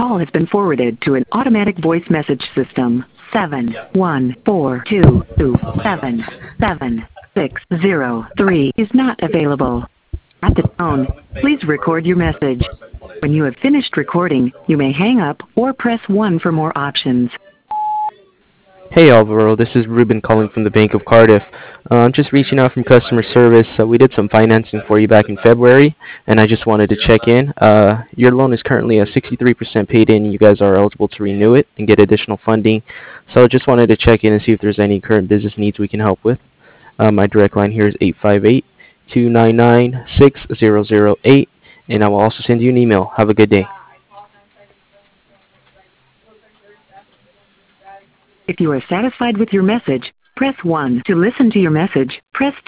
call has been forwarded to an automatic voice message system. 71422777603 is not available. At the tone, please record your message. When you have finished recording, you may hang up or press 1 for more options. Hey Alvaro, this is Ruben calling from the Bank of Cardiff. I'm just reaching out from customer service. We did some financing for you back in February, and I just wanted to check in. Your loan is currently at 63% paid in. You guys are eligible to renew it and get additional funding. So I just wanted to check in and see if there's any current business needs we can help with. My direct line here is 858-299-6008, and I will also send you an email. Have a good day. If you are satisfied with your message, press 1 to listen to your message. Press